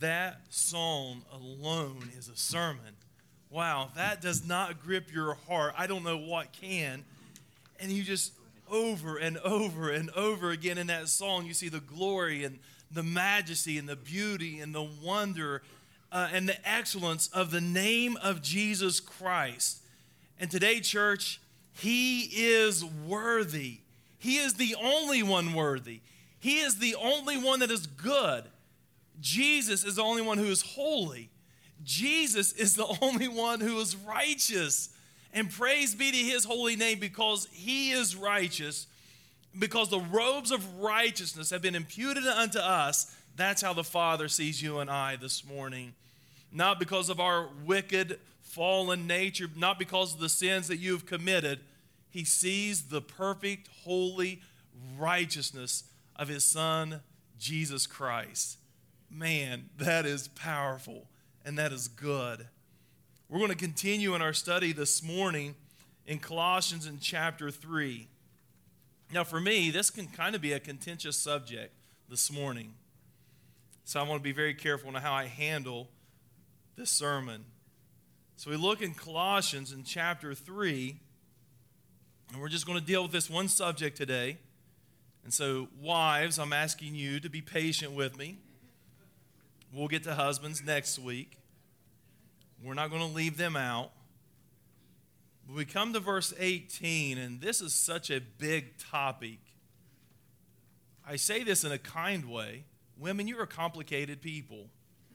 That song alone is a sermon. Wow, if that does not grip your heart, I don't know what can. And you just over and over and over again in that song, you see the glory and the majesty and the beauty and the wonder and the excellence of the name of Jesus Christ. And today, church, He is worthy. He is the only one worthy. He is the only one that is good. Jesus is the only one who is holy. Jesus is the only one who is righteous. And praise be to His holy name, because He is righteous, because the robes of righteousness have been imputed unto us. That's how the Father sees you and I this morning. Not because of our wicked, fallen nature, not because of the sins that you have committed. He sees the perfect, holy righteousness of His Son, Jesus Christ. Man, that is powerful and that is good. We're going to continue in our study this morning in Colossians in chapter 3. Now, for me, this can kind of be a contentious subject this morning. So I want to be very careful in how I handle this sermon. So we look in Colossians in chapter 3, and we're just going to deal with this one subject today. And so, wives, I'm asking you to be patient with me. We'll get to husbands next week. We're not going to leave them out. But we come to verse 18, and this is such a big topic. I say this in a kind way. Women, you're complicated people.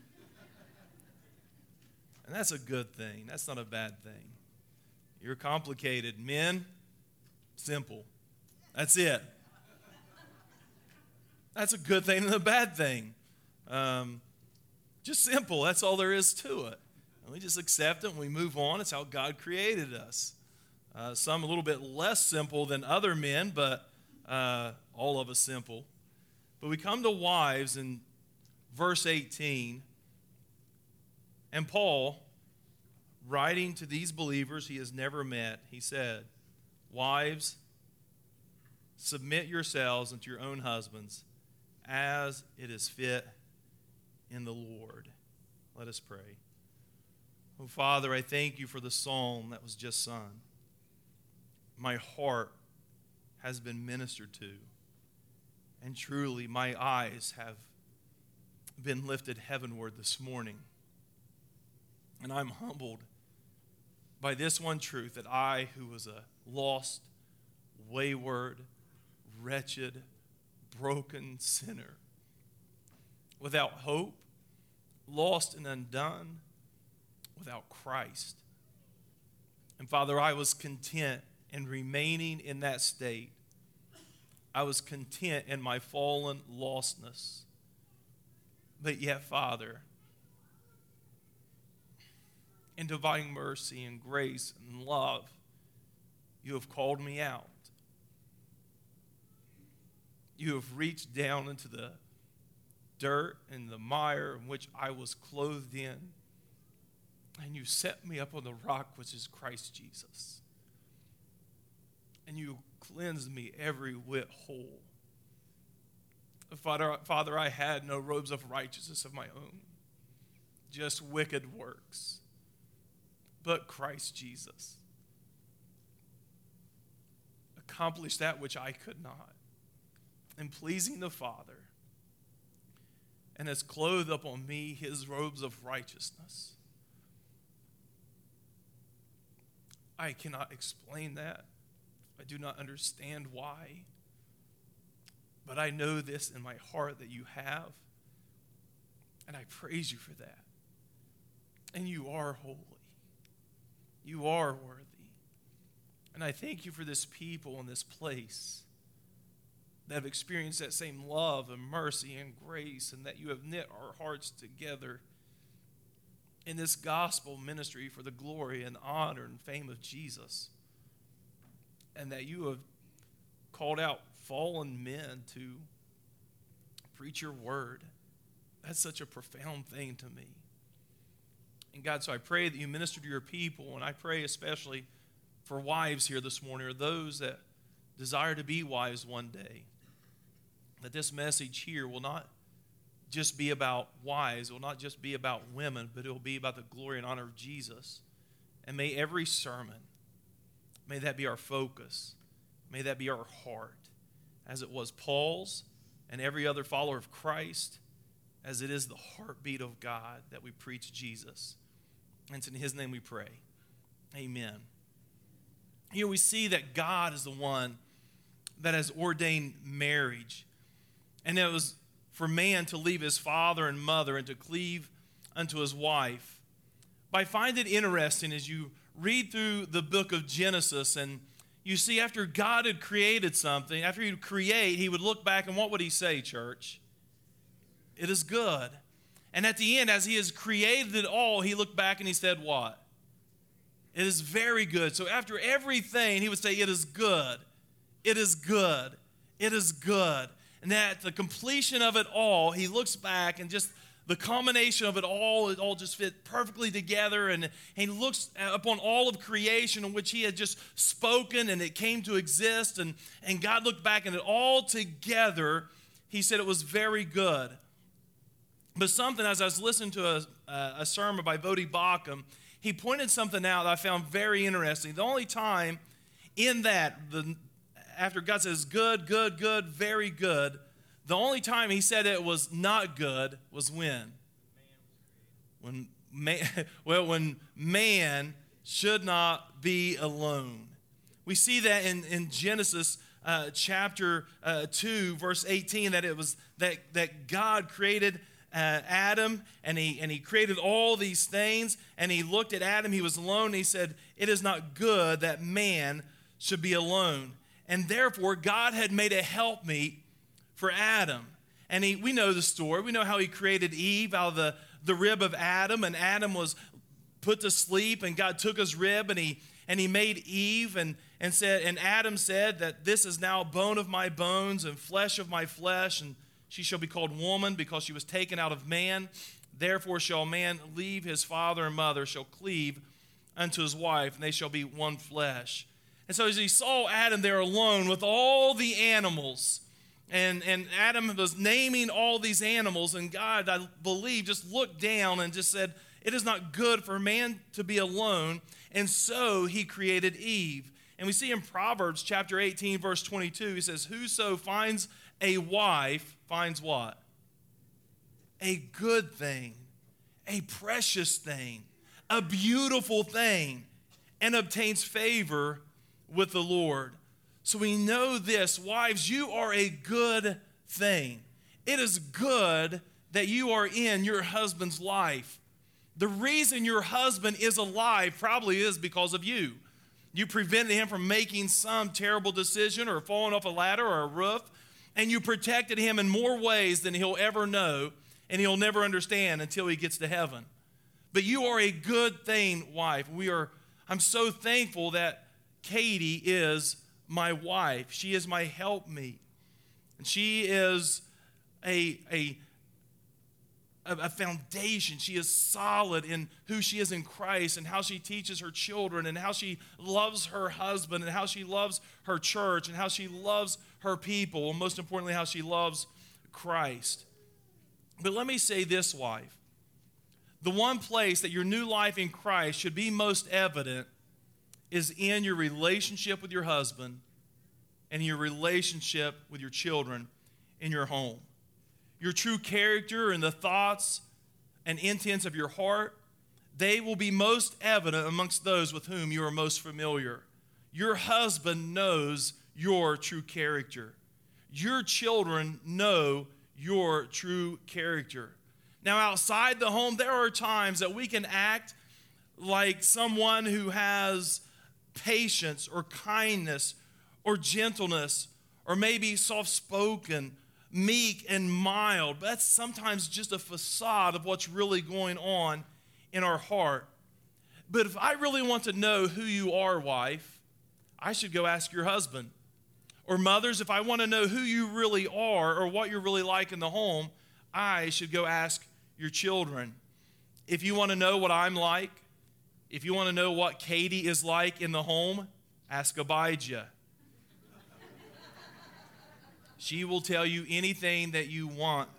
And that's a good thing. That's not a bad thing. You're complicated. Men, simple. That's it. That's a good thing and a bad thing. Just simple. That's all there is to it. And we just accept it and we move on. It's how God created us. Some a little bit less simple than other men, but all of us simple. But we come to wives in verse 18. And Paul, writing to these believers he has never met, he said, "Wives, submit yourselves unto your own husbands, as it is fit in the Lord." Let us pray. Oh, Father, I thank you for the psalm that was just sung. My heart has been ministered to, and truly my eyes have been lifted heavenward this morning. And I'm humbled by this one truth, that I, who was a lost, wayward, wretched, broken sinner, without hope, lost and undone, without Christ. And Father, I was content in remaining in that state. I was content in my fallen lostness. But yet, Father, in divine mercy and grace and love, you have called me out. You have reached down into the dirt and the mire in which I was clothed in, and you set me up on the rock, which is Christ Jesus. And you cleansed me every whit whole. Father, I had no robes of righteousness of my own, just wicked works. But Christ Jesus accomplished that which I could not, in pleasing the Father, and has clothed upon me his robes of righteousness. I cannot explain that. I do not understand why. But I know this in my heart that you have, and I praise you for that. And you are holy. You are worthy. And I thank you for this people in this place that have experienced that same love and mercy and grace, and that you have knit our hearts together in this gospel ministry for the glory and honor and fame of Jesus. And that you have called out fallen men to preach your word. That's such a profound thing to me. And God, so I pray that you minister to your people, and I pray especially for wives here this morning, or those that desire to be wives one day, that this message here will not just be about wives. It will not just be about women, but it will be about the glory and honor of Jesus. And may every sermon, may that be our focus. May that be our heart, as it was Paul's and every other follower of Christ, as it is the heartbeat of God that we preach Jesus. And it's in his name we pray. Amen. Here we see that God is the one that has ordained marriage. And it was for man to leave his father and mother and to cleave unto his wife. But I find it interesting as you read through the book of Genesis, and you see after God had created something, after he would create, he would look back and what would he say, church? It is good. And at the end, as he has created it all, he looked back and he said what? It is very good. So after everything, he would say, it is good. It is good. It is good. And at the completion of it all, he looks back and just the combination of it all just fit perfectly together. And he looks upon all of creation in which he had just spoken and it came to exist. And God looked back and it all together, he said it was very good. But something, as I was listening to a sermon by Voddie Baucham, he pointed something out that I found very interesting. The only time in that, after God says good, good, good, very good, the only time he said it was not good was when? When man should not be alone. We see that in Genesis chapter 2, verse 18, that it was that God created Adam, and he created all these things, and he looked at Adam, he was alone, and he said, it is not good that man should be alone. And therefore, God had made a helpmeet for Adam. And we know the story. We know how he created Eve out of the rib of Adam, and Adam was put to sleep, and God took his rib, and he made Eve, and Adam said that this is now bone of my bones and flesh of my flesh, and she shall be called woman because she was taken out of man. Therefore shall man leave his father and mother, shall cleave unto his wife, and they shall be one flesh. And so as he saw Adam there alone with all the animals, and Adam was naming all these animals, and God, I believe, just looked down and just said, it is not good for man to be alone, and so he created Eve. And we see in Proverbs chapter 18, verse 22, he says, whoso finds a wife finds what? A good thing, a precious thing, a beautiful thing, and obtains favor with the Lord. So we know this, wives, you are a good thing. It is good that you are in your husband's life. The reason your husband is alive probably is because of you. You prevented him from making some terrible decision or falling off a ladder or a roof, and you protected him in more ways than he'll ever know, and he'll never understand until he gets to heaven. But you are a good thing, wife. I'm so thankful that Katie is my wife. She is my helpmeet. And she is a foundation. She is solid in who she is in Christ and how she teaches her children and how she loves her husband and how she loves her church and how she loves her people, and most importantly, how she loves Christ. But let me say this, wife. The one place that your new life in Christ should be most evident is in your relationship with your husband and your relationship with your children in your home. Your true character and the thoughts and intents of your heart, they will be most evident amongst those with whom you are most familiar. Your husband knows your true character. Your children know your true character. Now, outside the home, there are times that we can act like someone who has patience or kindness or gentleness or maybe soft-spoken, meek and mild. But that's sometimes just a facade of what's really going on in our heart. But if I really want to know who you are, wife, I should go ask your husband. Or mothers, if I want to know who you really are or what you're really like in the home, I should go ask your children. If you want to know what I'm like, if you want to know what Katie is like in the home, ask Abijah. She will tell you anything that you want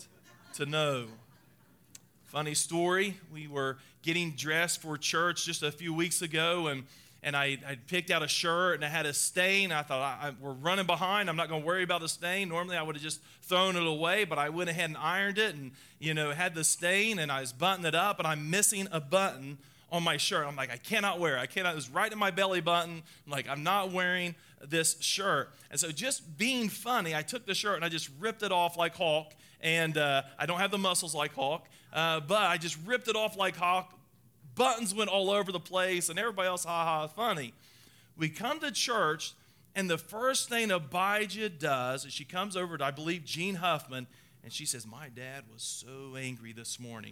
to know. Funny story, we were getting dressed for church just a few weeks ago, and I picked out a shirt, and it had a stain. I thought, we're running behind. I'm not going to worry about the stain. Normally, I would have just thrown it away, but I went ahead and ironed it, and, it had the stain, and I was buttoning it up, and I'm missing a button on my shirt. I'm like, I cannot wear it. It was right in my belly button. I'm like, I'm not wearing this shirt. And so just being funny, I took the shirt, and I just ripped it off like Hulk, and I don't have the muscles like Hulk, but I just ripped it off like Hulk. Buttons went all over the place, and everybody else, funny. We come to church, and the first thing Abijah does is she comes over to, I believe, Gene Huffman, and she says, my dad was so angry this morning.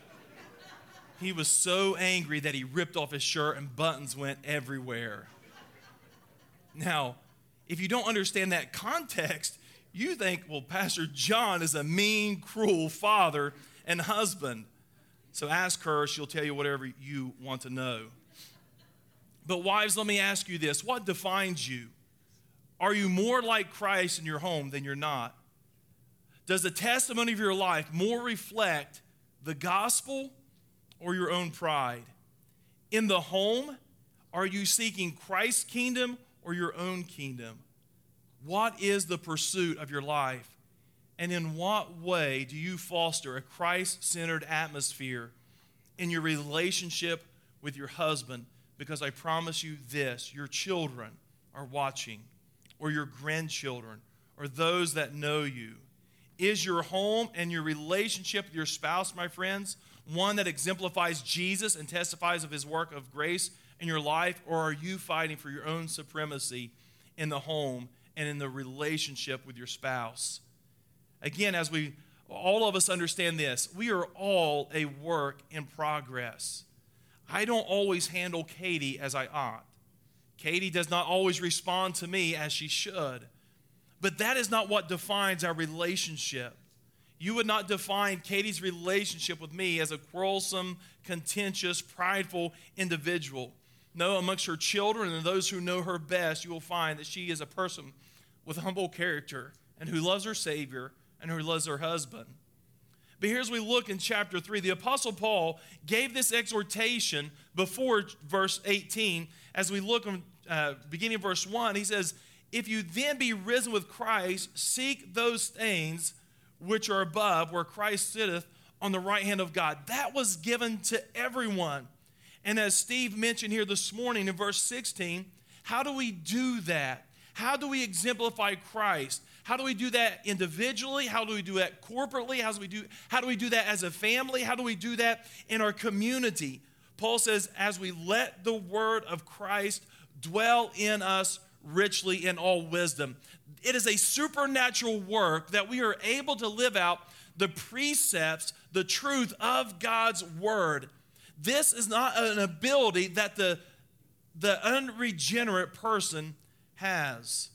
He was so angry that he ripped off his shirt, and buttons went everywhere. Now, if you don't understand that context, you think, well, Pastor John is a mean, cruel father and husband. So ask her, she'll tell you whatever you want to know. But wives, let me ask you this. What defines you? Are you more like Christ in your home than you're not? Does the testimony of your life more reflect the gospel or your own pride? In the home, are you seeking Christ's kingdom or your own kingdom? What is the pursuit of your life? And in what way do you foster a Christ-centered atmosphere in your relationship with your husband? Because I promise you this, your children are watching, or your grandchildren, or those that know you. Is your home and your relationship with your spouse, my friends, one that exemplifies Jesus and testifies of his work of grace in your life, or are you fighting for your own supremacy in the home and in the relationship with your spouse? Again, as all of us understand this, we are all a work in progress. I don't always handle Katie as I ought. Katie does not always respond to me as she should. But that is not what defines our relationship. You would not define Katie's relationship with me as a quarrelsome, contentious, prideful individual. No, amongst her children and those who know her best, you will find that she is a person with humble character and who loves her Savior and who loves her husband. But here's we look in chapter 3. The Apostle Paul gave this exhortation before verse 18. As we look in beginning of verse 1, he says, if you then be risen with Christ, seek those things which are above, where Christ sitteth on the right hand of God. That was given to everyone. And as Steve mentioned here this morning in verse 16, how do we do that? How do we exemplify Christ? How do we do that individually? How do we do that corporately? How do we do that as a family? How do we do that in our community? Paul says, as we let the word of Christ dwell in us richly in all wisdom. It is a supernatural work that we are able to live out the precepts, the truth of God's word. This is not an ability that the unregenerate person has.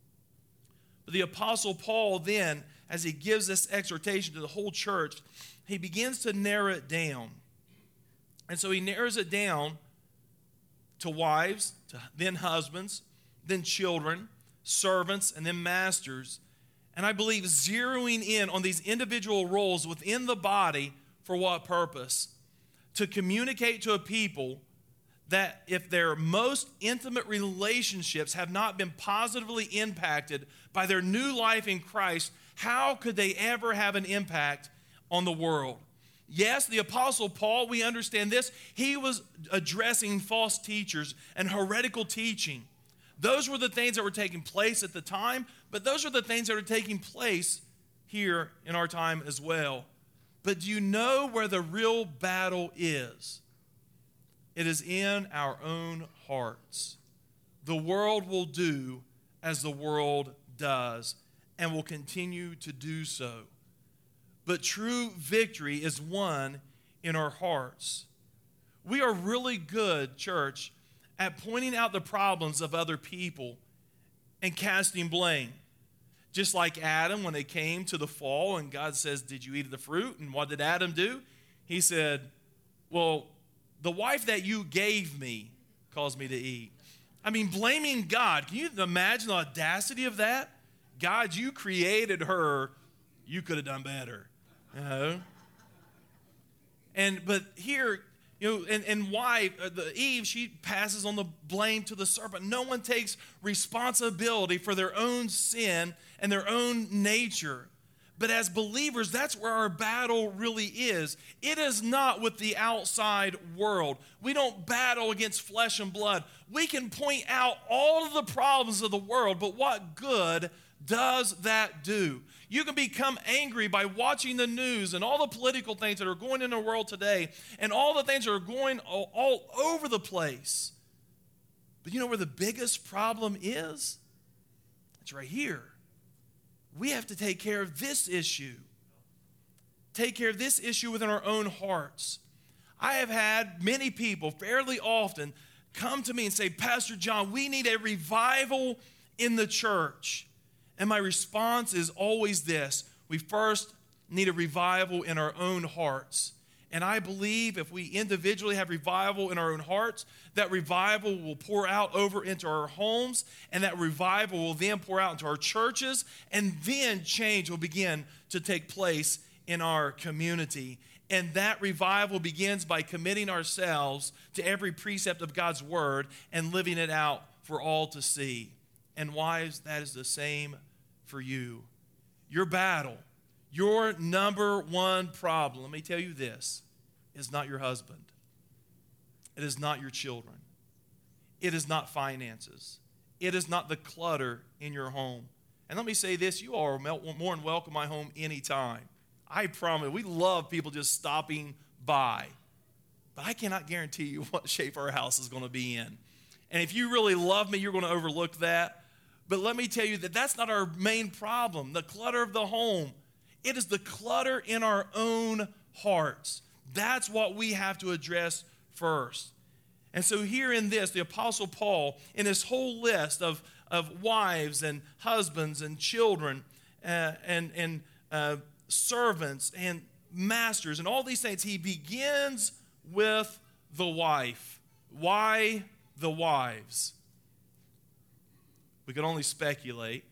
But the Apostle Paul then, as he gives this exhortation to the whole church, he begins to narrow it down. And so he narrows it down to wives, to then husbands, then children, servants, and then masters. And I believe zeroing in on these individual roles within the body for what purpose? To communicate to a people that if their most intimate relationships have not been positively impacted by their new life in Christ, how could they ever have an impact on the world? Yes, the Apostle Paul, we understand this, he was addressing false teachers and heretical teaching. Those were the things that were taking place at the time, but those are the things that are taking place here in our time as well. But do you know where the real battle is? It is in our own hearts. The world will do as the world does and will continue to do so. But true victory is won in our hearts. We are really good, church, at pointing out the problems of other people and casting blame. Just like Adam, when they came to the fall and God says, did you eat of the fruit? And what did Adam do? He said, well, the wife that you gave me caused me to eat. I mean, blaming God. Can you imagine the audacity of that? God, you created her. You could have done better. You know? But here, and why Eve, she passes on the blame to the serpent. No one takes responsibility for their own sin and their own nature. But as believers, that's where our battle really is. It is not with the outside world. We don't battle against flesh and blood. We can point out all of the problems of the world, but what good does that do? You can become angry by watching the news and all the political things that are going in the world today and all the things that are going all over the place. But you know where the biggest problem is? It's right here. We have to take care of this issue. Take care of this issue within our own hearts. I have had many people fairly often come to me and say, Pastor John, we need a revival in the church. And my response is always this: we first need a revival in our own hearts. And I believe if we individually have revival in our own hearts, that revival will pour out over into our homes, and that revival will then pour out into our churches, and then change will begin to take place in our community. And that revival begins by committing ourselves to every precept of God's word and living it out for all to see. And wives, that is the same for you. Your battle, your number one problem, let me tell you this, is not your husband. It is not your children. It is not finances. It is not the clutter in your home. And let me say this, you are more than welcome my home anytime. I promise, we love people just stopping by. But I cannot guarantee you what shape our house is going to be in. And if you really love me, you're going to overlook that. But let me tell you that that's not our main problem, the clutter of the home. It is the clutter in our own hearts. That's what we have to address first. And so here in this, the Apostle Paul, in his whole list of wives and husbands and children and servants and masters and all these things, he begins with the wife. Why the wives? We can only speculate.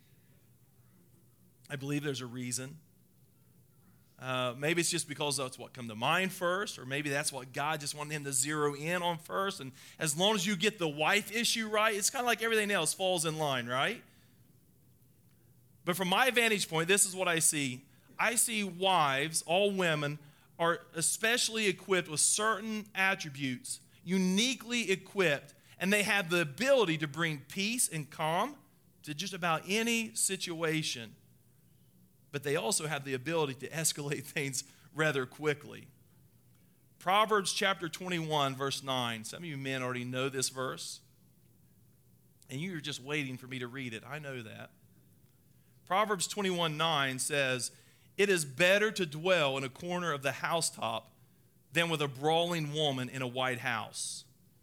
I believe there's a reason. Maybe it's just because that's what come to mind first, or maybe that's what God just wanted him to zero in on first. And as long as you get the wife issue right, it's kind of like everything else falls in line, right? But from my vantage point, this is what I see. I see wives, all women, are especially equipped with certain attributes, uniquely equipped, and they have the ability to bring peace and calm to just about any situation. But they also have the ability to escalate things rather quickly. Proverbs chapter 21, verse 9. Some of you men already know this verse, and you're just waiting for me to read it. I know that. Proverbs 21:9 says, "It is better to dwell in a corner of the housetop than with a brawling woman in a white house."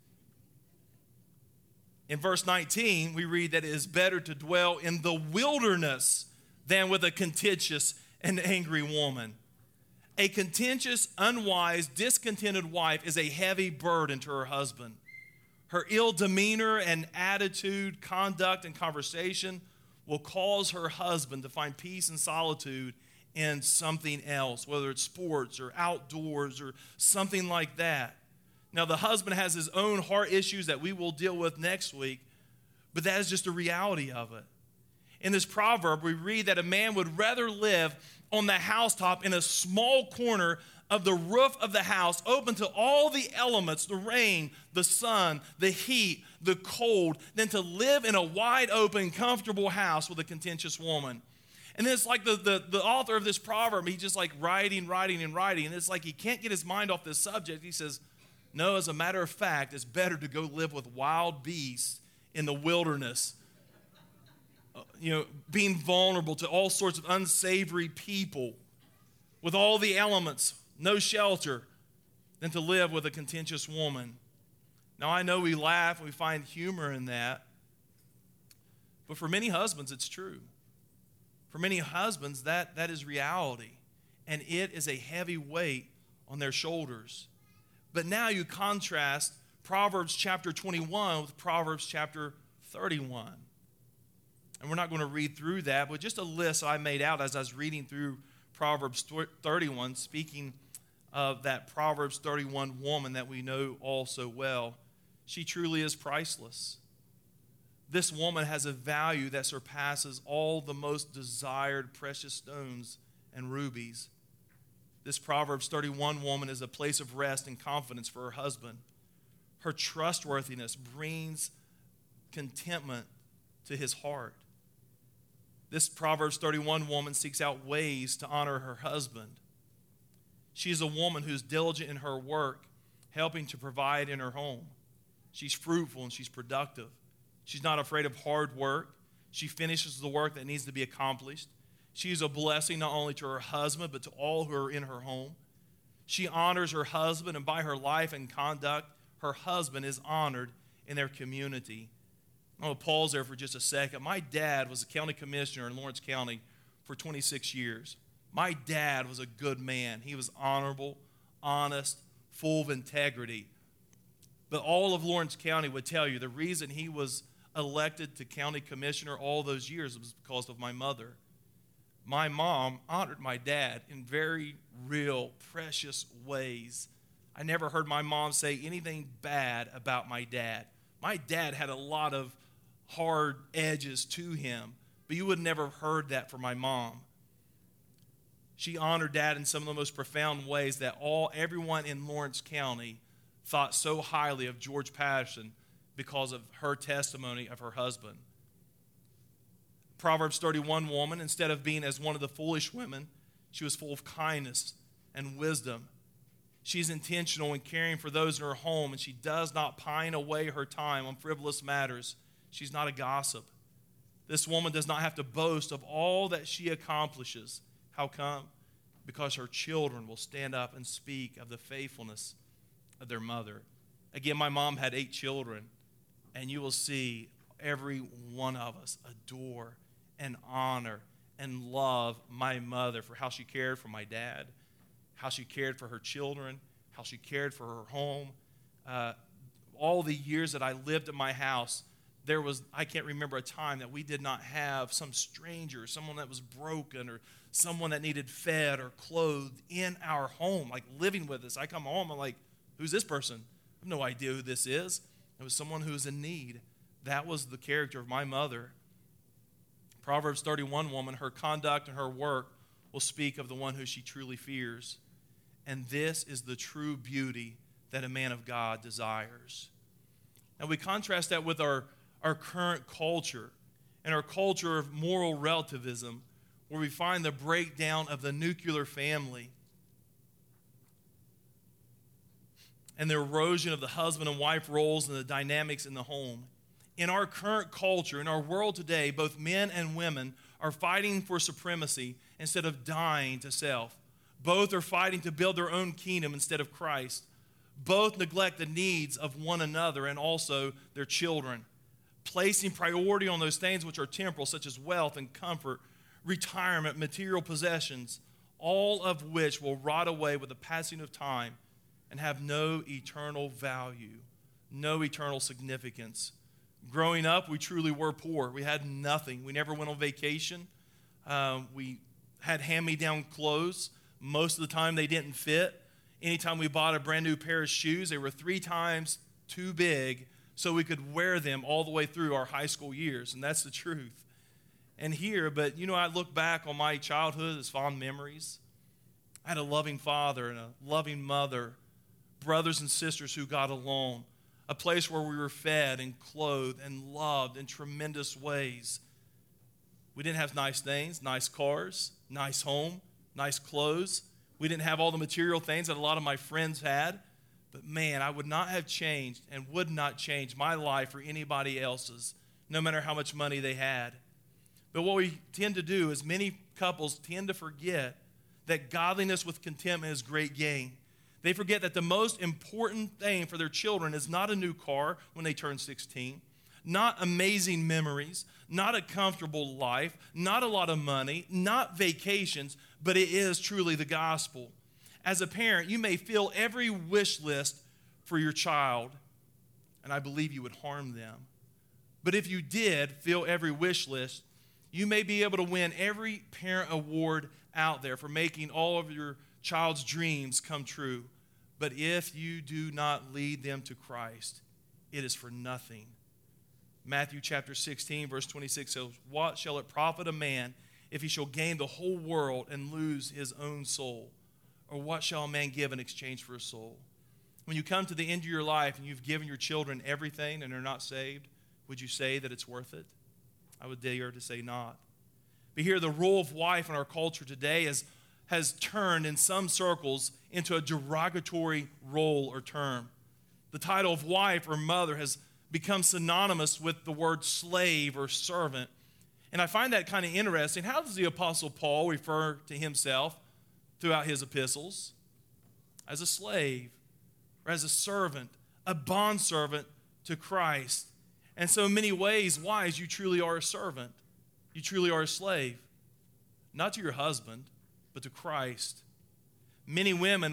In verse 19, we read that it is better to dwell in the wilderness than with a contentious and angry woman. A contentious, unwise, discontented wife is a heavy burden to her husband. Her ill demeanor and attitude, conduct, and conversation will cause her husband to find peace and solitude in something else, whether it's sports or outdoors or something like that. Now, the husband has his own heart issues that we will deal with next week, but that is just the reality of it. In this proverb, we read that a man would rather live on the housetop in a small corner of the roof of the house, open to all the elements, the rain, the sun, the heat, the cold, than to live in a wide open, comfortable house with a contentious woman. And then it's like the author of this proverb, he's just like writing, and it's like he can't get his mind off this subject. He says, no, as a matter of fact, it's better to go live with wild beasts in the wilderness, being vulnerable to all sorts of unsavory people with all the elements, no shelter, than to live with a contentious woman. Now, I know we laugh and we find humor in that, but for many husbands, it's true. For many husbands, that is reality, and it is a heavy weight on their shoulders. But now you contrast Proverbs chapter 21 with Proverbs chapter 31. And we're not going to read through that, but just a list I made out as I was reading through Proverbs 31, speaking of that Proverbs 31 woman that we know all so well, she truly is priceless. This woman has a value that surpasses all the most desired precious stones and rubies. This Proverbs 31 woman is a place of rest and confidence for her husband. Her trustworthiness brings contentment to his heart. This Proverbs 31 woman seeks out ways to honor her husband. She is a woman who's diligent in her work, helping to provide in her home. She's fruitful and she's productive. She's not afraid of hard work. She finishes the work that needs to be accomplished. She is a blessing not only to her husband, but to all who are in her home. She honors her husband, and by her life and conduct, her husband is honored in their community. I'm going to pause there for just a second. My dad was a county commissioner in Lawrence County for 26 years. My dad was a good man. He was honorable, honest, full of integrity. But all of Lawrence County would tell you the reason he was elected to county commissioner all those years was because of my mother. My mom honored my dad in very real, precious ways. I never heard my mom say anything bad about my dad. My dad had a lot of hard edges to him, but you would never have heard that from my mom. She honored Dad in some of the most profound ways that everyone in Lawrence County thought so highly of George Patterson because of her testimony of her husband. Proverbs 31 woman, instead of being as one of the foolish women, she was full of kindness and wisdom. She's intentional in caring for those in her home, and she does not pine away her time on frivolous matters. She's not a gossip. This woman does not have to boast of all that she accomplishes. How come? Because her children will stand up and speak of the faithfulness of their mother. Again, my mom had 8 children, and you will see every one of us adore and honor and love my mother for how she cared for my dad, how she cared for her children, how she cared for her home. All the years that I lived at my house, I can't remember a time that we did not have some stranger, someone that was broken or someone that needed fed or clothed in our home, like living with us. I come home, I'm like, who's this person? I have no idea who this is. It was someone who was in need. That was the character of my mother. Proverbs 31 woman, her conduct and her work will speak of the one who she truly fears. And this is the true beauty that a man of God desires. Now we contrast that with our current culture and our culture of moral relativism, where we find the breakdown of the nuclear family and the erosion of the husband and wife roles and the dynamics in the home. In our current culture, in our world today, both men and women are fighting for supremacy instead of dying to self. Both are fighting to build their own kingdom instead of Christ. Both neglect the needs of one another and also their children, placing priority on those things which are temporal, such as wealth and comfort, retirement, material possessions, all of which will rot away with the passing of time and have no eternal value, no eternal significance. Growing up, we truly were poor. We had nothing. We never went on vacation. We had hand-me-down clothes. Most of the time, they didn't fit. Anytime we bought a brand new pair of shoes, they were 3 times too big so we could wear them all the way through our high school years, and that's the truth. And here, but I look back on my childhood as fond memories. I had a loving father and a loving mother, brothers and sisters who got along, a place where we were fed and clothed and loved in tremendous ways. We didn't have nice things, nice cars, nice home, nice clothes. We didn't have all the material things that a lot of my friends had. But man, I would not have changed and would not change my life for anybody else's, no matter how much money they had. But what we tend to do is many couples tend to forget that godliness with contentment is great gain. They forget that the most important thing for their children is not a new car when they turn 16, not amazing memories, not a comfortable life, not a lot of money, not vacations, but it is truly the gospel. As a parent, you may fill every wish list for your child, and I believe you would harm them. But if you did fill every wish list, you may be able to win every parent award out there, for making all of your child's dreams come true. But if you do not lead them to Christ, it is for nothing. Matthew chapter 16, verse 26 says, what shall it profit a man if he shall gain the whole world and lose his own soul? Or what shall a man give in exchange for a soul? When you come to the end of your life and you've given your children everything and they're not saved, would you say that it's worth it? I would dare to say not. But here, the role of wife in our culture today has turned in some circles into a derogatory role or term. The title of wife or mother has become synonymous with the word slave or servant. And I find that kind of interesting. How does the Apostle Paul refer to himself throughout his epistles? As a slave, or as a servant, a bondservant to Christ. And so in many ways, wives, you truly are a servant. You truly are a slave. Not to your husband, but to Christ. Many women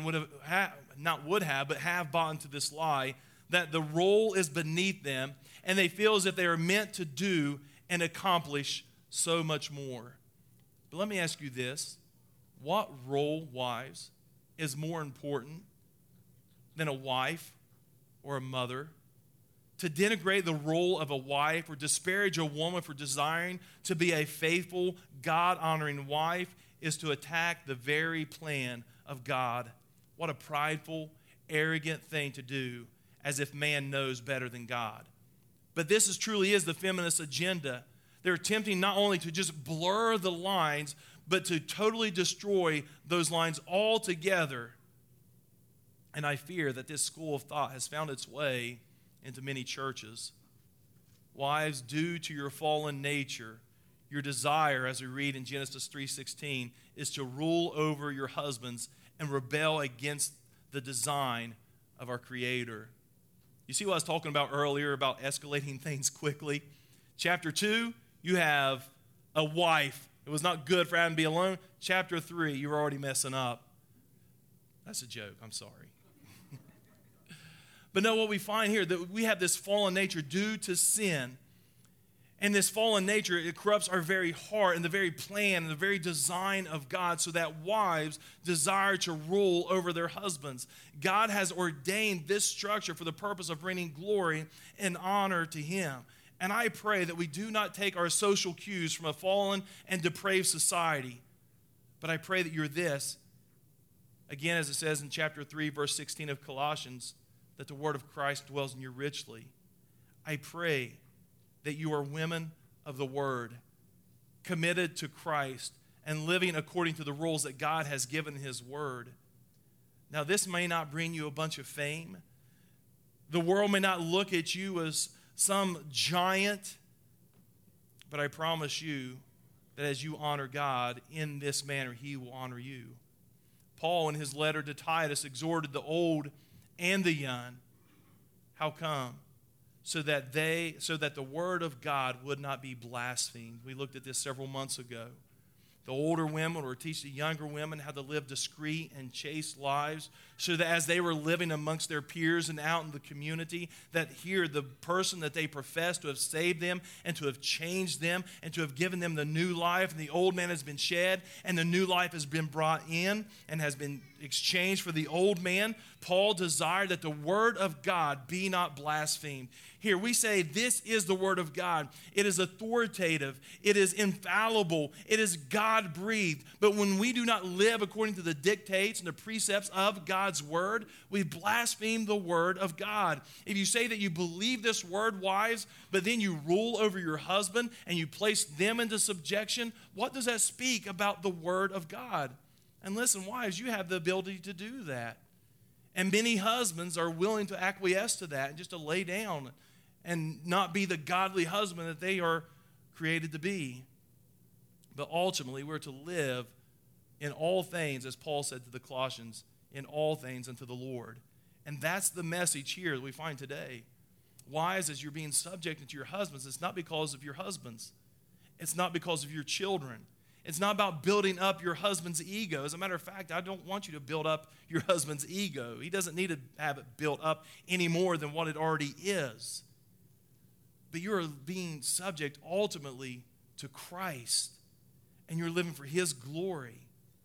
have bought into this lie that the role is beneath them, and they feel as if they are meant to do and accomplish so much more. But let me ask you this. What role, wives, is more important than a wife or a mother? To denigrate the role of a wife or disparage a woman for desiring to be a faithful, God-honoring wife is to attack the very plan of God. What a prideful, arrogant thing to do, as if man knows better than God. But this truly is the feminist agenda. They're attempting not only to just blur the lines, but to totally destroy those lines altogether. And I fear that this school of thought has found its way into many churches. Wives, due to your fallen nature, your desire, as we read in Genesis 3:16, is to rule over your husbands and rebel against the design of our Creator. You see what I was talking about earlier about escalating things quickly? Chapter 2, you have a wife. It was not good for Adam to be alone. Chapter 3, you're already messing up. That's a joke. I'm sorry. But no, what we find here, that we have this fallen nature due to sin. And this fallen nature, it corrupts our very heart and the very plan and the very design of God, so that wives desire to rule over their husbands. God has ordained this structure for the purpose of bringing glory and honor to Him. And I pray that we do not take our social cues from a fallen and depraved society. But I pray that you're this. Again, as it says in chapter 3, verse 16 of Colossians, that the word of Christ dwells in you richly. I pray that you are women of the word, committed to Christ and living according to the rules that God has given in His word. Now, this may not bring you a bunch of fame. The world may not look at you as some giant, but I promise you that as you honor God in this manner, He will honor you. Paul, in his letter to Titus, exhorted the old and the young. How come? So that the word of God would not be blasphemed. We looked at this several months ago. The older women were to teach the younger women how to live discreet and chaste lives, so that as they were living amongst their peers and out in the community, that here the person that they profess to have saved them and to have changed them and to have given them the new life, and the old man has been shed and the new life has been brought in and has been exchanged for the old man. Paul desired that the word of God be not blasphemed. Here we say this is the word of God. It is authoritative. It is infallible. It is God-breathed. But when we do not live according to the dictates and the precepts of God's word, we blaspheme the word of God. If you say that you believe this word, wives, but then you rule over your husband and you place them into subjection, what does that speak about the word of God? And listen, wives, you have the ability to do that. And many husbands are willing to acquiesce to that and just to lay down and not be the godly husband that they are created to be. But ultimately, we're to live in all things, as Paul said to the Colossians, in all things unto the Lord. And that's the message here that we find today. Wives, as you're being subjected to your husbands, it's not because of your husbands. It's not because of your children. It's not about building up your husband's ego. As a matter of fact, I don't want you to build up your husband's ego. He doesn't need to have it built up any more than what it already is. But you're being subject ultimately to Christ, and you're living for His glory.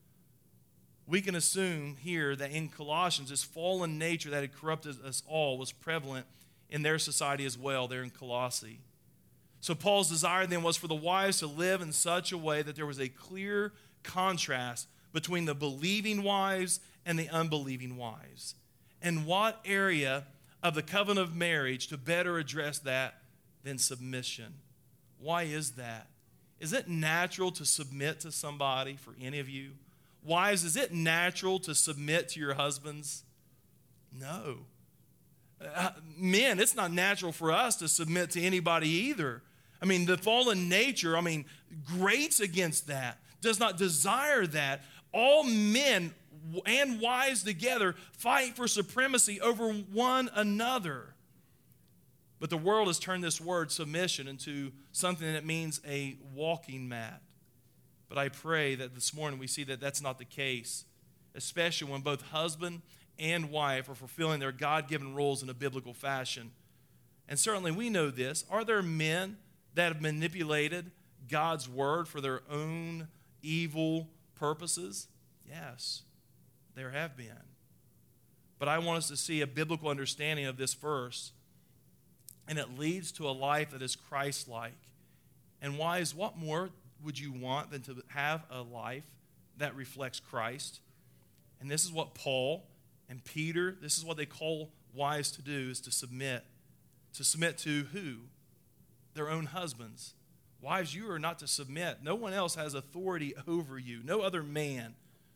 we can assume here that in Colossians, this fallen nature that had corrupted us all was prevalent in their society as well, there in Colossae. So Paul's desire then was for the wives to live in such a way that there was a clear contrast between the believing wives and the unbelieving wives. And what area of the covenant of marriage to better address that than submission? Why is that? Is it natural to submit to somebody for any of you? Wives, is it natural to submit to your husbands? No. Men, it's not natural for us to submit to anybody either. I mean, the fallen nature, grates against that, does not desire that. All men and wives together fight for supremacy over one another. But the world has turned this word submission into something that means a walking mat. But I pray that this morning we see that that's not the case, especially when both husband and wife are fulfilling their God-given roles in a biblical fashion. And certainly we know this. Are there men that have manipulated God's word for their own evil purposes? Yes, there have been. But I want us to see a biblical understanding of this verse, and it leads to a life that is Christ-like. And wives, what more would you want than to have a life that reflects Christ? And this is what Paul and Peter, this is what they call wives to do, is to submit. To submit to who? Their own husbands. Wives, you are not to submit. No one else has authority over you. No other man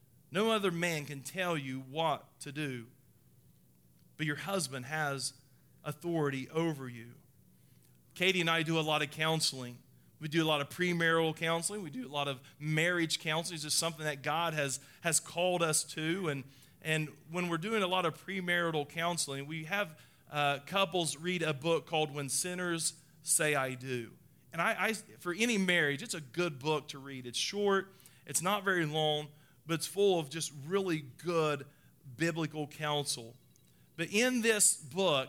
can tell you what to do. But your husband has authority over you. Katie and I do a lot of counseling. We do a lot of premarital counseling. We do a lot of marriage counseling. It's just something that God has called us to. And when we're doing a lot of premarital counseling, we have couples read a book called When Sinners Say I Do. And I for any marriage, it's a good book to read. It's short. It's not very long, but it's full of just really good biblical counsel. But in this book,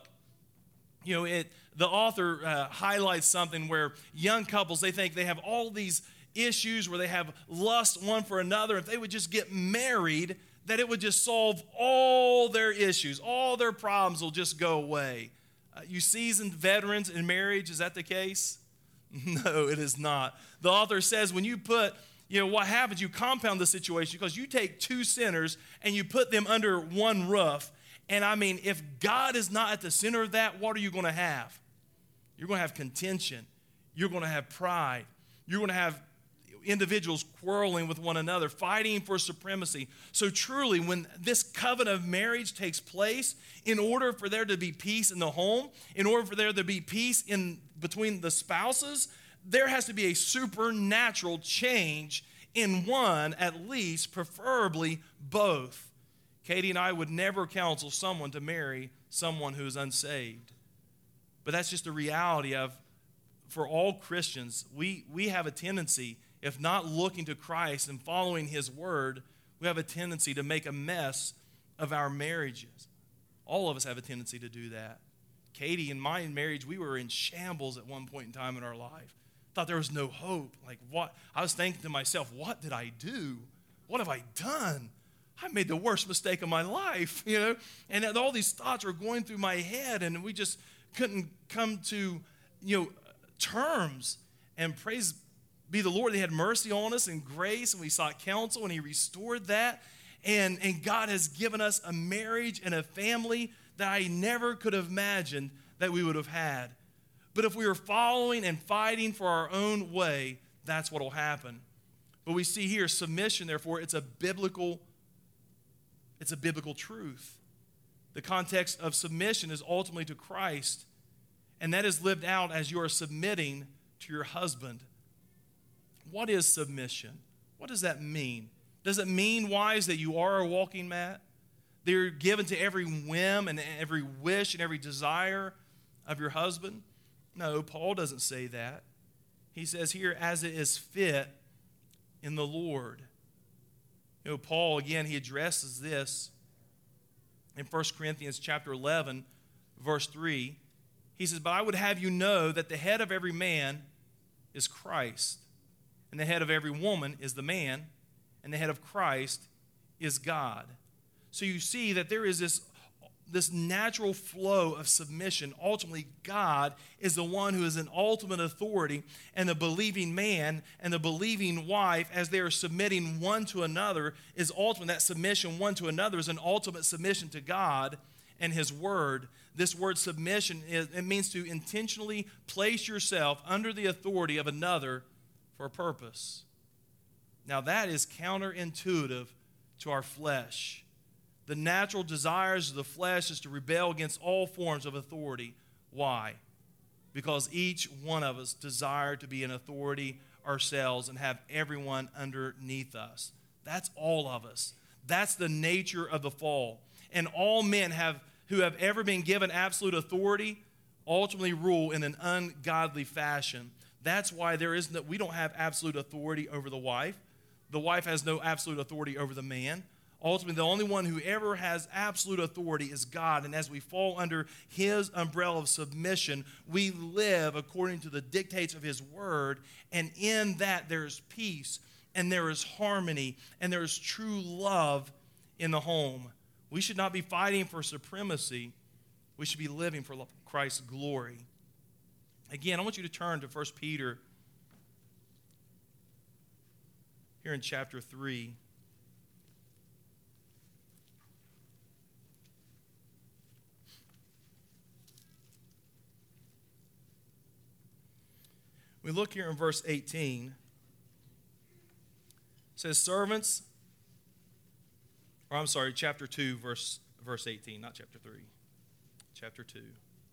the author highlights something where young couples, they think they have all these issues where they have lust one for another. If they would just get married, that it would just solve all their issues. All their problems will just go away. You seasoned veterans in marriage, is that the case? No, it is not. The author says when you put, what happens, you compound the situation because you take two sinners and you put them under one roof. And if God is not at the center of that, what are you going to have? You're going to have contention. You're going to have pride. You're going to have individuals quarreling with one another, fighting for supremacy. So truly, when this covenant of marriage takes place, in order for there to be peace in the home, in order for there to be peace in between the spouses, there has to be a supernatural change in one, at least, preferably both. Katie and I would never counsel someone to marry someone who is unsaved. But that's just the reality of, for all Christians, we have a tendency, if not looking to Christ and following His word, we have a tendency to make a mess of our marriages. All of us have a tendency to do that. Katie and my marriage, we were in shambles at one point in time in our life. Thought there was no hope. What? I was thinking to myself, what did I do? What have I done? I made the worst mistake of my life, And all these thoughts were going through my head, and we just couldn't come to, terms. And praise be the Lord, He had mercy on us and grace, and we sought counsel, and He restored that. And God has given us a marriage and a family that I never could have imagined that we would have had. But if we are following and fighting for our own way, that's what will happen. But we see here, submission, therefore, it's a biblical truth. The context of submission is ultimately to Christ, and that is lived out as you are submitting to your husband. What is submission? What does that mean? Does it mean, wives, that you are a walking mat? They're given to every whim and every wish and every desire of your husband? No, Paul doesn't say that. He says here, as it is fit in the Lord. Paul, again, he addresses this in 1 Corinthians chapter 11, verse 3. He says, but I would have you know that the head of every man is Christ, and the head of every woman is the man, and the head of Christ is God. So you see that there is this natural flow of submission. Ultimately, God is the one who is an ultimate authority, and the believing man and the believing wife, as they are submitting one to another, is ultimate. That submission one to another is an ultimate submission to God and His Word. This word submission, it means to intentionally place yourself under the authority of another for a purpose. Now that is counterintuitive to our flesh. The natural desires of the flesh is to rebel against all forms of authority. Why? Because each one of us desire to be an authority ourselves and have everyone underneath us. That's all of us. That's the nature of the fall. And all men who have ever been given absolute authority ultimately rule in an ungodly fashion. That's why we don't have absolute authority over the wife. The wife has no absolute authority over the man. Ultimately, the only one who ever has absolute authority is God. And as we fall under His umbrella of submission, we live according to the dictates of His Word. And in that, there is peace, and there is harmony, and there is true love in the home. We should not be fighting for supremacy. We should be living for Christ's glory. Again, I want you to turn to 1 Peter here in chapter 3. We look here in verse 18. It says, chapter 2, verse 18, not chapter 3. Chapter 2. It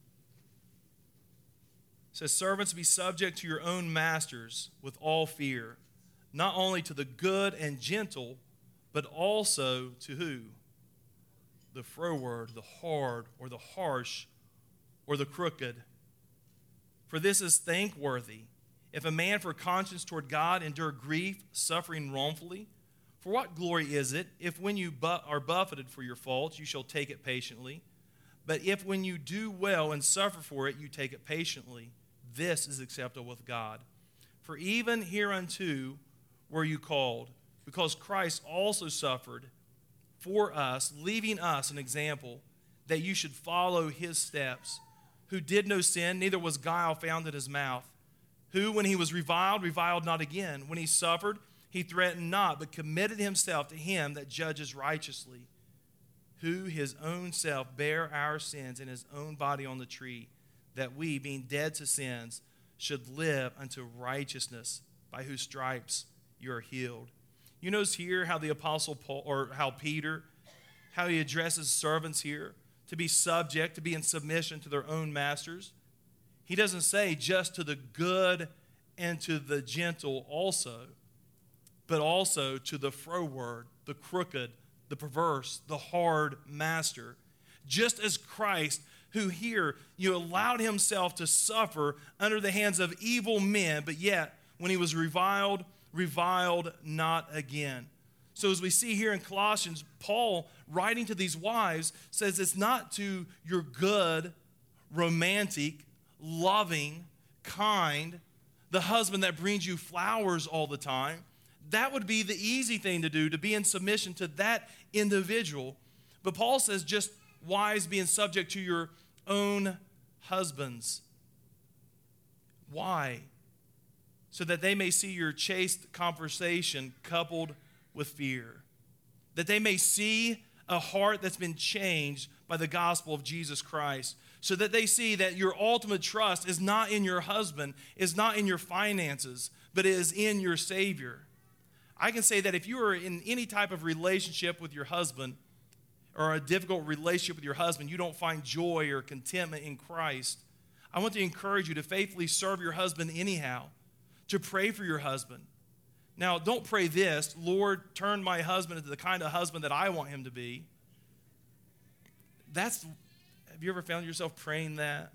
says, servants, be subject to your own masters with all fear, not only to the good and gentle, but also to who? The froward, the hard, or the harsh, or the crooked. For this is thankworthy. If a man for conscience toward God endure grief, suffering wrongfully, for what glory is it if when you are buffeted for your faults, you shall take it patiently? But if when you do well and suffer for it, you take it patiently, this is acceptable with God. For even hereunto were you called, because Christ also suffered for us, leaving us an example, that you should follow His steps, who did no sin, neither was guile found in His mouth, who, when He was reviled, reviled not again. When He suffered, He threatened not, but committed Himself to Him that judges righteously, who His own self bare our sins in His own body on the tree, that we, being dead to sins, should live unto righteousness, by whose stripes you are healed. You notice here how the Apostle Paul, or how Peter, how he addresses servants here, to be subject, to be in submission to their own masters. He doesn't say just to the good and to the gentle also, but also to the froward, the crooked, the perverse, the hard master. Just as Christ, who here allowed Himself to suffer under the hands of evil men, but yet when He was reviled not again. So as we see here in Colossians, Paul, writing to these wives, says it's not to your good, romantic, loving, kind, the husband that brings you flowers all the time. That would be the easy thing to do, to be in submission to that individual. But Paul says just wives being subject to your own husbands. Why? So that they may see your chaste conversation coupled with fear. That they may see a heart that's been changed by the gospel of Jesus Christ. So that they see that your ultimate trust is not in your husband, is not in your finances, but is in your Savior. I can say that if you are in any type of relationship with your husband, or a difficult relationship with your husband, you don't find joy or contentment in Christ, I want to encourage you to faithfully serve your husband anyhow, to pray for your husband. Now, don't pray this, Lord, turn my husband into the kind of husband that I want him to be. Have you ever found yourself praying that?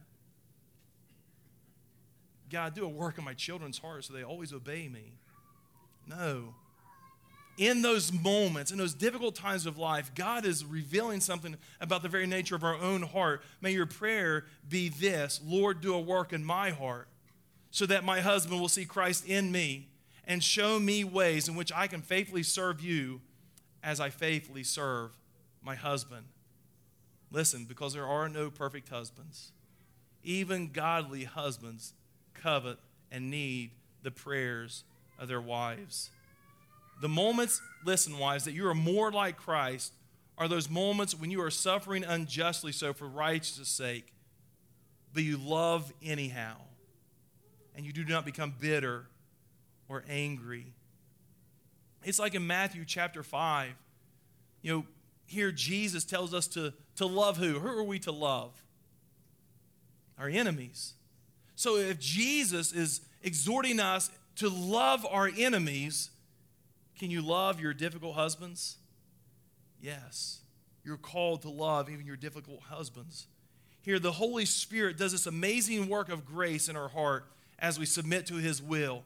God, do a work in my children's hearts so they always obey me. No. In those moments, in those difficult times of life, God is revealing something about the very nature of our own heart. May your prayer be this: Lord, do a work in my heart so that my husband will see Christ in me and show me ways in which I can faithfully serve you as I faithfully serve my husband. Listen, because there are no perfect husbands. Even godly husbands covet and need the prayers of their wives. The moments, listen, wives, that you are more like Christ are those moments when you are suffering unjustly so for righteousness' sake, but you love anyhow, and you do not become bitter or angry. It's like in Matthew chapter 5, here Jesus tells us to love who? Who are we to love? Our enemies. So if Jesus is exhorting us to love our enemies, can you love your difficult husbands? Yes. You're called to love even your difficult husbands. Here, the Holy Spirit does this amazing work of grace in our heart as we submit to His will.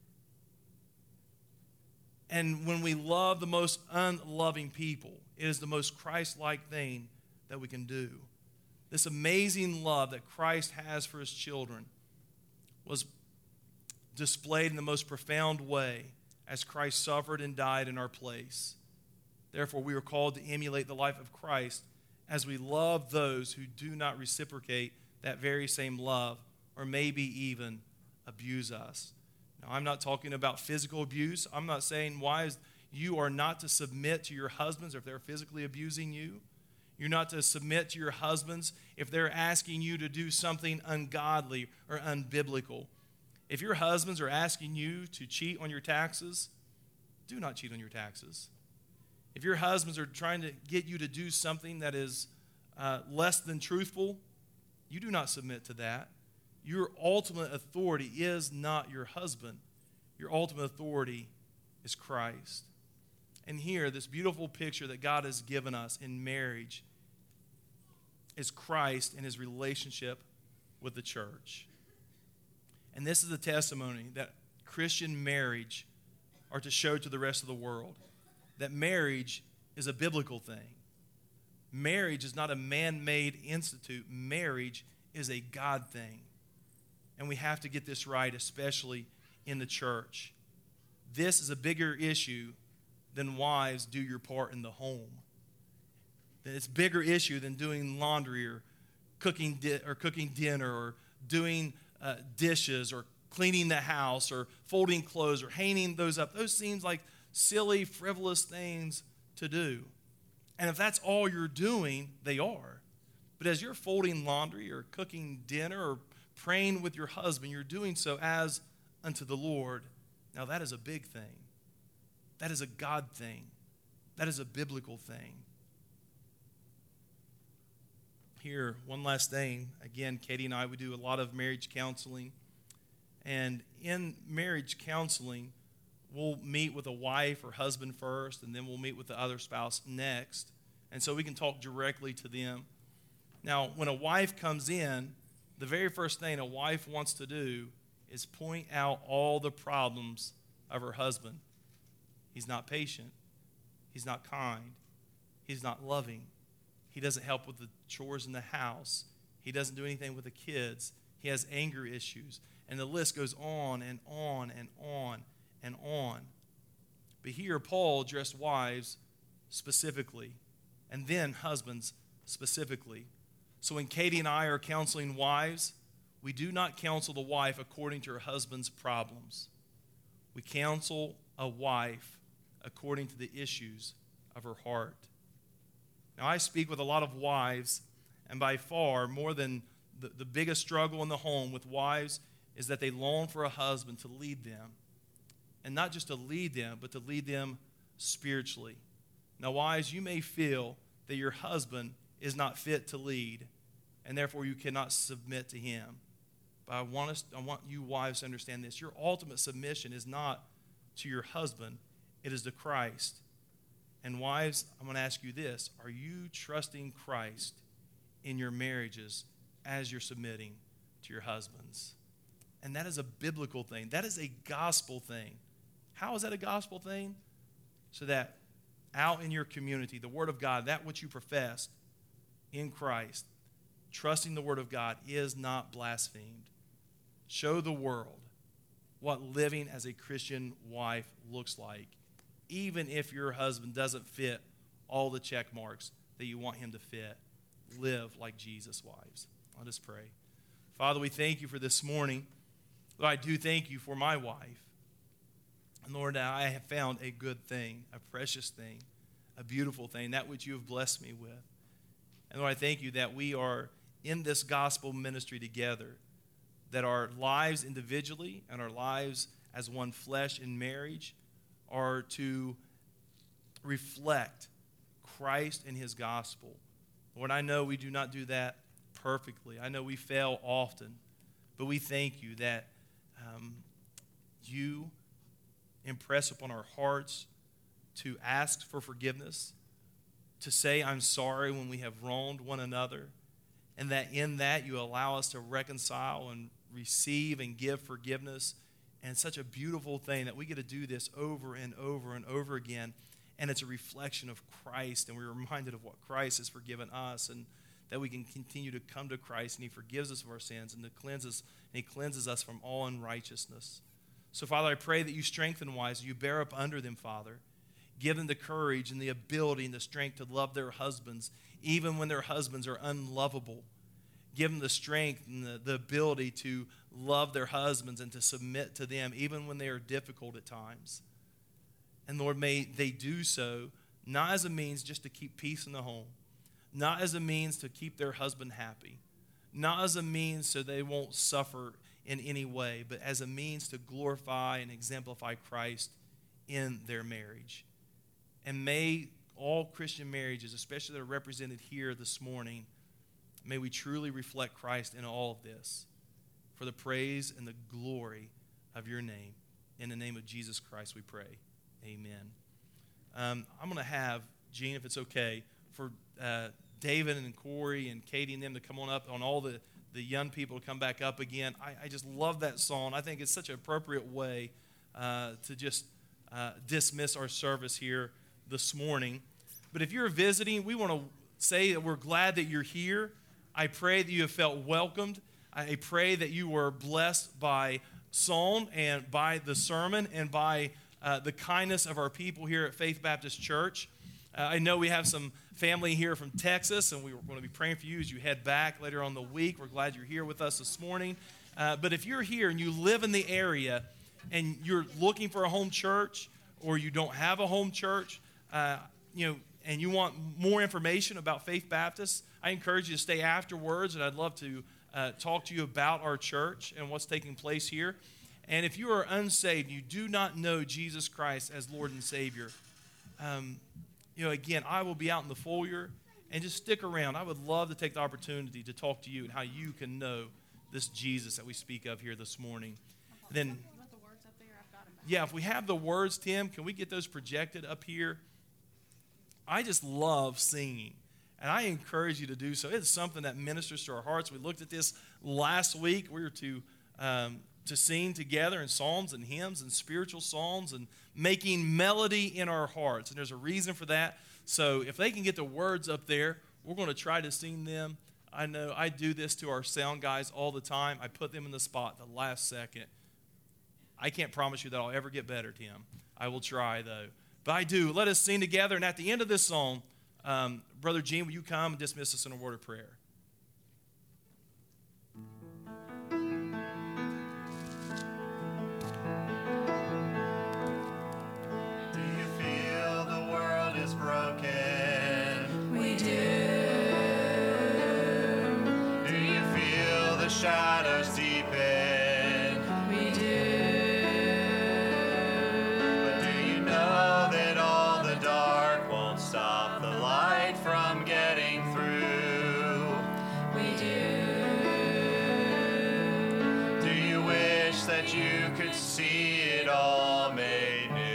And when we love the most unloving people, it is the most Christ-like thing that we can do. This amazing love that Christ has for His children was displayed in the most profound way as Christ suffered and died in our place. Therefore, we are called to emulate the life of Christ as we love those who do not reciprocate that very same love or maybe even abuse us. Now, I'm not talking about physical abuse. I'm not saying, wives, you are not to submit to your husbands if they're physically abusing you. You're not to submit to your husbands if they're asking you to do something ungodly or unbiblical. If your husbands are asking you to cheat on your taxes, do not cheat on your taxes. If your husbands are trying to get you to do something that is less than truthful, you do not submit to that. Your ultimate authority is not your husband. Your ultimate authority is Christ. And here, this beautiful picture that God has given us in marriage is Christ and His relationship with the church. And this is a testimony that Christian marriage are to show to the rest of the world, that marriage is a biblical thing. Marriage is not a man-made institute. Marriage is a God thing. And we have to get this right, especially in the church. This is a bigger issue than wives do your part in the home. It's a bigger issue than doing laundry or cooking dinner or doing dishes or cleaning the house or folding clothes or hanging those up. Those seems like silly, frivolous things to do. And if that's all you're doing, they are. But as you're folding laundry or cooking dinner or praying with your husband, you're doing so as unto the Lord. Now that is a big thing. That is a God thing. That is a biblical thing. Here, one last thing. Again, Katie and I, we do a lot of marriage counseling. And in marriage counseling, we'll meet with a wife or husband first, and then we'll meet with the other spouse next. And so we can talk directly to them. Now, when a wife comes in, the very first thing a wife wants to do is point out all the problems of her husband. He's not patient. He's not kind. He's not loving. He doesn't help with the chores in the house. He doesn't do anything with the kids. He has anger issues. And the list goes on and on and on and on. But here, Paul addressed wives specifically, and then husbands specifically. So when Katie and I are counseling wives, we do not counsel the wife according to her husband's problems. We counsel a wife according to the issues of her heart. Now, I speak with a lot of wives, and by far, more than the biggest struggle in the home with wives is that they long for a husband to lead them. And not just to lead them, but to lead them spiritually. Now, wives, you may feel that your husband is not fit to lead, and therefore you cannot submit to him. But I want you wives to understand this. Your ultimate submission is not to your husband, it is to Christ. And wives, I'm going to ask you this. Are you trusting Christ in your marriages as you're submitting to your husbands? And that is a biblical thing. That is a gospel thing. How is that a gospel thing? So that out in your community, the Word of God, that which you profess in Christ, trusting the Word of God is not blasphemed. Show the world what living as a Christian wife looks like even if your husband doesn't fit all the check marks that you want him to fit. Live like Jesus' wives. Let us pray. Father, we thank you for this morning. Lord, I do thank you for my wife. And Lord, I have found a good thing, a precious thing, a beautiful thing, that which you have blessed me with. And Lord, I thank you that we are in this gospel ministry together, that our lives individually and our lives as one flesh in marriage are to reflect Christ and his gospel. Lord, I know we do not do that perfectly. I know we fail often, but we thank you that you impress upon our hearts to ask for forgiveness, to say I'm sorry when we have wronged one another, and that in that you allow us to reconcile and receive and give forgiveness. And it's such a beautiful thing that we get to do this over and over and over again. And it's a reflection of Christ, and we're reminded of what Christ has forgiven us, and that we can continue to come to Christ, and he forgives us of our sins, and he cleanses us from all unrighteousness. So, Father, I pray that you strengthen wives, you bear up under them, Father. Give them the courage and the ability and the strength to love their husbands, even when their husbands are unlovable. Give them the strength and the ability to love their husbands and to submit to them, even when they are difficult at times. And Lord, may they do so not as a means just to keep peace in the home, not as a means to keep their husband happy, not as a means so they won't suffer in any way, but as a means to glorify and exemplify Christ in their marriage. And may all Christian marriages, especially that are represented here this morning, may we truly reflect Christ in all of this for the praise and the glory of your name. In the name of Jesus Christ we pray. Amen. I'm going to have, Gene, if it's okay, for David and Corey and Katie and them to come on up, on all the young people to come back up again. I just love that song. I think it's such an appropriate way to just dismiss our service here this morning. But if you're visiting, we want to say that we're glad that you're here. I pray that you have felt welcomed. I pray that you were blessed by song and by the sermon and by the kindness of our people here at Faith Baptist Church. I know we have some family here from Texas, and we're going to be praying for you as you head back later on the week. We're glad you're here with us this morning. But if you're here and you live in the area and you're looking for a home church, or you don't have a home church, and you want more information about Faith Baptist, I encourage you to stay afterwards, and I'd love to talk to you about our church and what's taking place here. And if you are unsaved, you do not know Jesus Christ as Lord and Savior, again, I will be out in the foyer, and just stick around. I would love to take the opportunity to talk to you and how you can know this Jesus that we speak of here this morning. Then, you want the words up there? I've got them back. Yeah, if we have the words, Tim, can we get those projected up here? I just love singing, and I encourage you to do so. It's something that ministers to our hearts. We looked at this last week. We were to sing together in psalms and hymns and spiritual songs and making melody in our hearts. And there's a reason for that. So if they can get the words up there, we're going to try to sing them. I know I do this to our sound guys all the time. I put them in the spot the last second. I can't promise you that I'll ever get better, Tim. I will try, though. But I do. Let us sing together. And at the end of this song, Brother Gene, will you come and dismiss us in a word of prayer? Broken. We do. Do you feel the shadows deepen? We do. But do you know that all the dark won't stop the light from getting through? We do. Do you wish that you could see it all made new?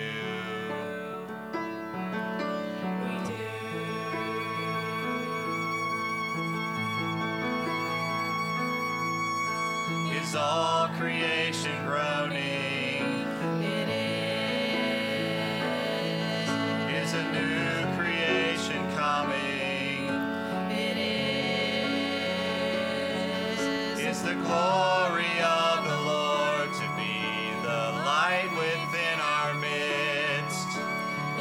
Is all creation groaning? It is. Is a new creation coming? It is. Is the glory of the Lord to be the light within our midst?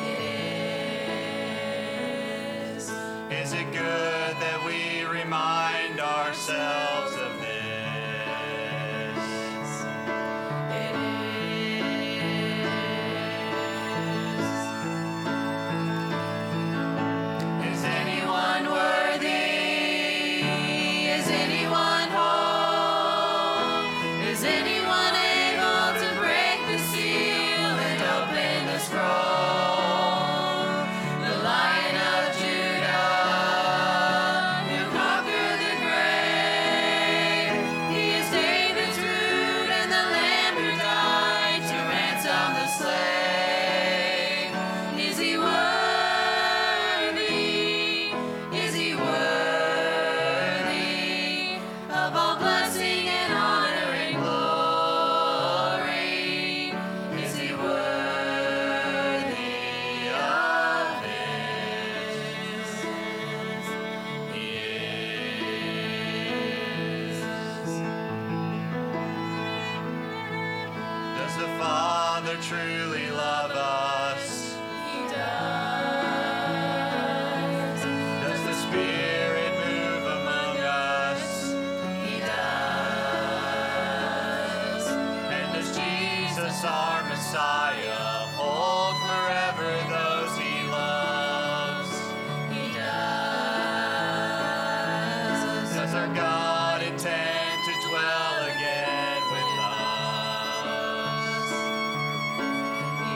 ourselves of this. It is anyone worthy? Is anyone whole? Is anyone able to break the seal and open the scroll? The Lion of Judah, who conquered the grave. He is David's root and the Lamb who died to ransom the slave. Is he worthy? Is he worthy of all blessing and honor and glory? Is he worthy of this? He is. Does the Father truly love us? He does. Does the Spirit move among us? He does. And does Jesus, our Messiah, hold forever those he loves? He does. Does our God intend to dwell again with us? He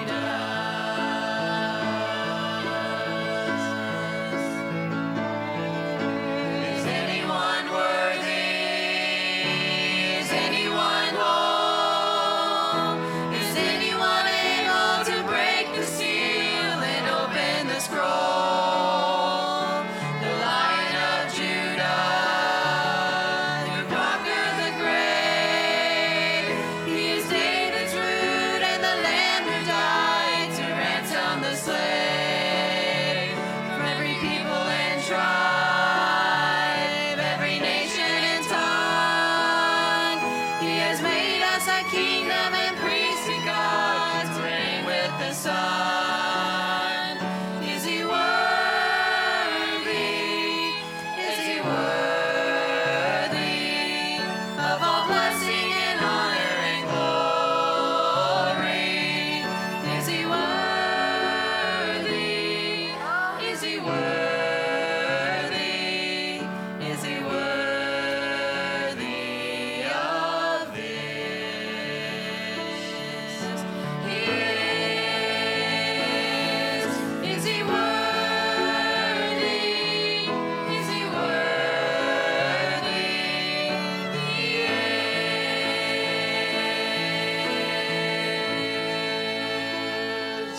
does. Is anyone worthy? Is anyone whole? Is anyone able to break the seal and open the scroll? The Lion of Judah, who conquered the grave. He is David's root and the Lamb who died to ransom the slave. From every people and tribe, every nation and tongue, he has made us a kingdom and priests to God to reign with the Son. Is he worthy? Is he worthy of all blessing and honor and glory? Is he worthy? Is he worthy? Is he worthy of this? He is. Is he worthy? Is he worthy? He is.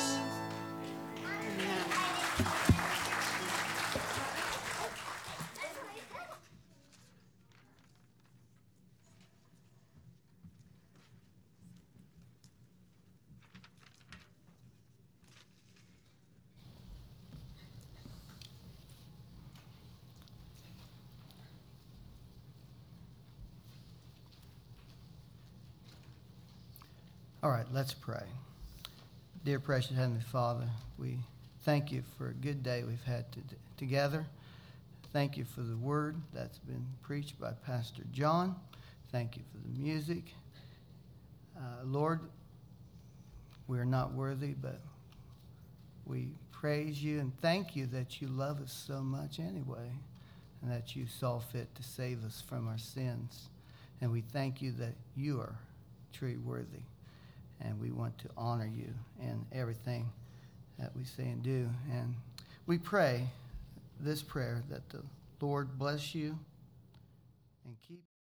All right, let's pray. Dear precious Heavenly Father, we thank you for a good day we've had together. Thank you for the word that's been preached by Pastor John. Thank you for the music. Lord, we are not worthy, but we praise you and thank you that you love us so much anyway, and that you saw fit to save us from our sins. And we thank you that you are truly worthy. And we want to honor you in everything that we say and do. And we pray this prayer that the Lord bless you and keep